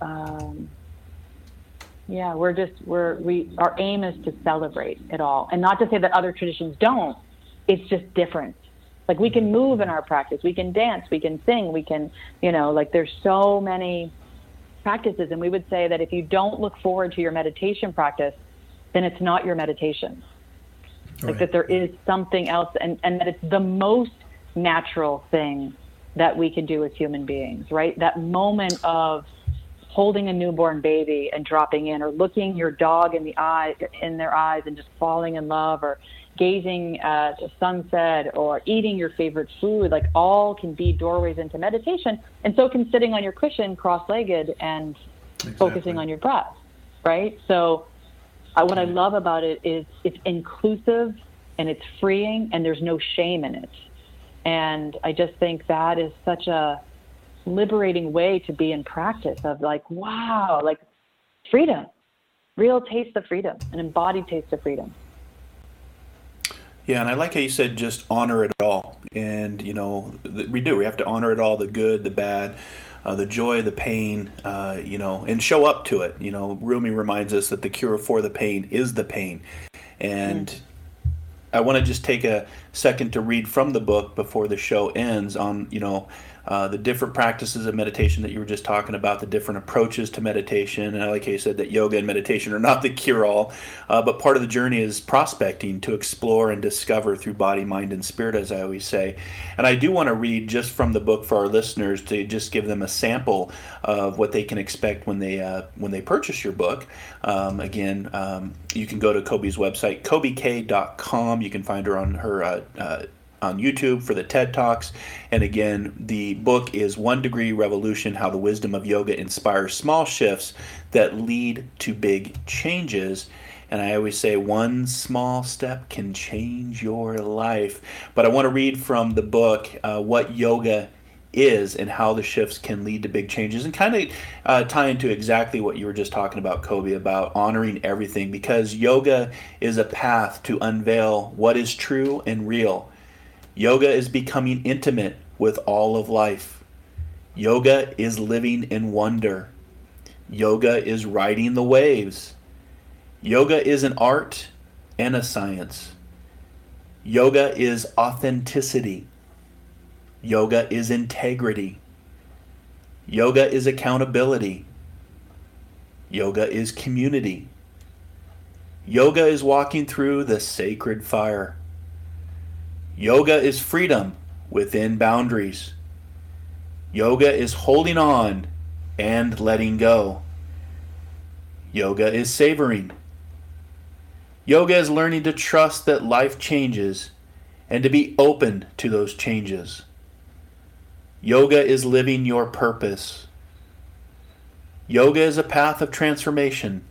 our aim is to celebrate it all, and not to say that other traditions don't. It's just different. Like we can move in our practice, we can dance, we can sing, we can, you know, like there's so many practices, and we would say that if you don't look forward to your meditation practice, then it's not your meditation. Like that there is something else, and that it's the most natural thing that we can do as human beings, right? That moment of holding a newborn baby and dropping in, or looking your dog in their eyes and just falling in love, or gazing at a sunset, or eating your favorite food, like all can be doorways into meditation. And so can sitting on your cushion cross-legged and focusing on your breath, right? So what I love about it is it's inclusive and it's freeing, and there's no shame in it. And I just think that is such a liberating way to be in practice of like, wow, like freedom, real taste of freedom, an embodied taste of freedom. Yeah, and I like how you said just honor it all. And, you know, we have to honor it all, the good, the bad. the joy, the pain, and show up to it. Rumi reminds us that the cure for the pain is the pain. And I want to just take a second to read from the book before the show ends on, the different practices of meditation that you were just talking about, the different approaches to meditation. And I like how you said that yoga and meditation are not the cure-all, but part of the journey is prospecting to explore and discover through body, mind, and spirit, as I always say. And I do want to read just from the book for our listeners to just give them a sample of what they can expect when they purchase your book. You can go to Kobe's website, kobek.com. You can find her on her on YouTube for the TED Talks. And again, the book is 1 Degree Revolution, How the Wisdom of Yoga Inspires Small Shifts That Lead to Big Changes. And I always say one small step can change your life. But I want to read from the book what yoga is and how the shifts can lead to big changes, and kind of tie into exactly what you were just talking about, Kobe, about honoring everything, because yoga is a path to unveil what is true and real. Yoga is becoming intimate with all of life. Yoga is living in wonder. Yoga is riding the waves. Yoga is an art and a science. Yoga is authenticity. Yoga is integrity. Yoga is accountability. Yoga is community. Yoga is walking through the sacred fire. Yoga is freedom within boundaries. Yoga is holding on and letting go. Yoga is savoring. Yoga is learning to trust that life changes and to be open to those changes. Yoga is living your purpose. Yoga is a path of transformation.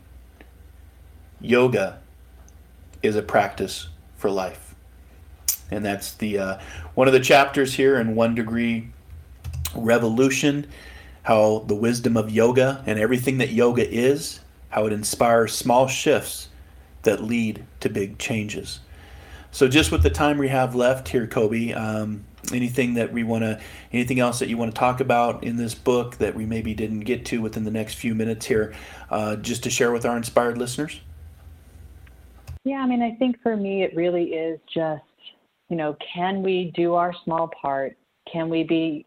Yoga is a practice for life. And that's the one of the chapters here in 1 Degree Revolution, how the wisdom of yoga and everything that yoga is, how it inspires small shifts that lead to big changes. So just with the time we have left here, Kobe, anything else that you want to talk about in this book that we maybe didn't get to within the next few minutes here, just to share with our inspired listeners? Yeah, I think for me, it really is just, can we do our small part? Can we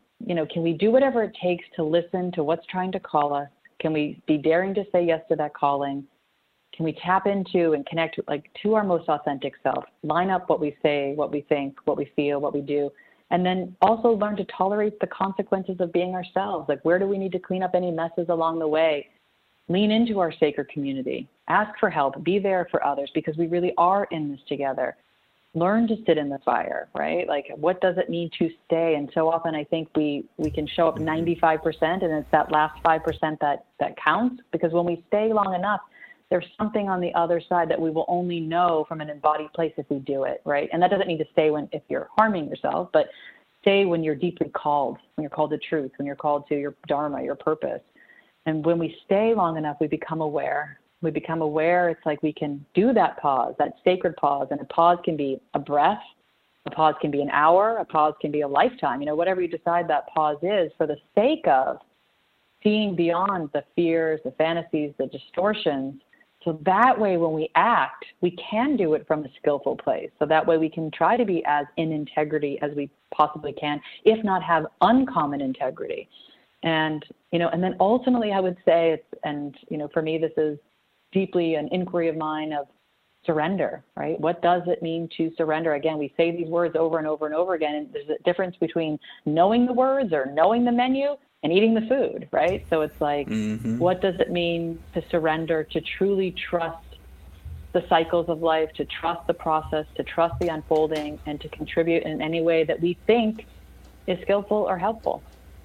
do whatever it takes to listen to what's trying to call us? Can we be daring to say yes to that calling? Can we tap into and connect to our most authentic self, line up what we say, what we think, what we feel, what we do, and then also learn to tolerate the consequences of being ourselves? Where do we need to clean up any messes along the way? Lean into our sacred community, ask for help, be there for others, because we really are in this together. Learn to sit in the fire, right? What does it mean to stay? And so often I think we can show up 95%, and it's that last 5% that counts, because when we stay long enough, there's something on the other side that we will only know from an embodied place if we do it, right? And that doesn't mean to stay if you're harming yourself, but stay when you're deeply called, when you're called to truth, when you're called to your dharma, your purpose. And when we stay long enough, we become aware. It's like we can do that pause, that sacred pause. And a pause can be a breath, a pause can be an hour, a pause can be a lifetime, whatever you decide that pause is, for the sake of seeing beyond the fears, the fantasies, the distortions. So that way, when we act, we can do it from a skillful place. So that way we can try to be as in integrity as we possibly can, if not have uncommon integrity. And, and then ultimately I would say, for me, this is deeply an inquiry of mine of surrender, right? What does it mean to surrender? Again, we say these words over and over and over again, and there's a difference between knowing the words or knowing the menu and eating the food, right? So it's what does it mean to surrender, to truly trust the cycles of life, to trust the process, to trust the unfolding, and to contribute in any way that we think is skillful or helpful?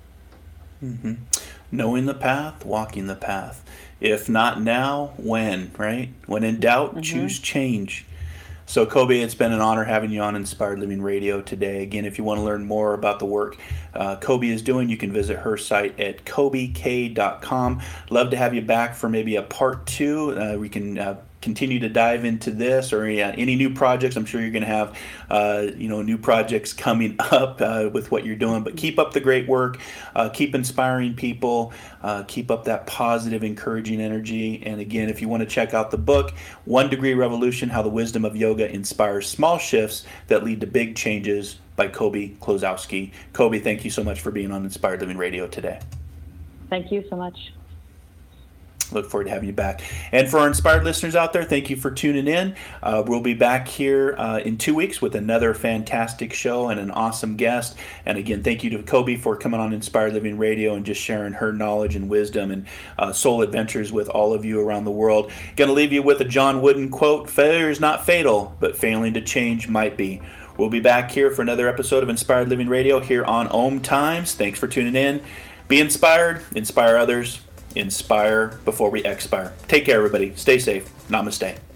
Mm-hmm. Knowing the path, walking the path. If not now, when, right? When in doubt, choose change. So, Kobe, it's been an honor having you on Inspired Living Radio today. Again, if you want to learn more about the work Kobe is doing, you can visit her site at kobek.com. Love to have you back for maybe a part 2. We can continue to dive into this or any new projects. I'm sure you're going to have new projects coming up with what you're doing, but keep up the great work, keep inspiring people, keep up that positive, encouraging energy. And again, if you want to check out the book, 1 Degree Revolution, How the Wisdom of Yoga Inspires Small Shifts That Lead to Big Changes by Kobe Klosowski. Kobe, thank you so much for being on Inspired Living Radio today. Thank you so much. Look forward to having you back. And for our inspired listeners out there, thank you for tuning in. We'll be back here in 2 weeks with another fantastic show and an awesome guest. And again, thank you to Kobe for coming on Inspired Living Radio and just sharing her knowledge and wisdom and soul adventures with all of you around the world. Going to leave you with a John Wooden quote: "Failure is not fatal, but failing to change might be." We'll be back here for another episode of Inspired Living Radio here on Om Times. Thanks for tuning in. Be inspired, inspire others. Inspire before we expire. Take care, everybody. Stay safe. Namaste.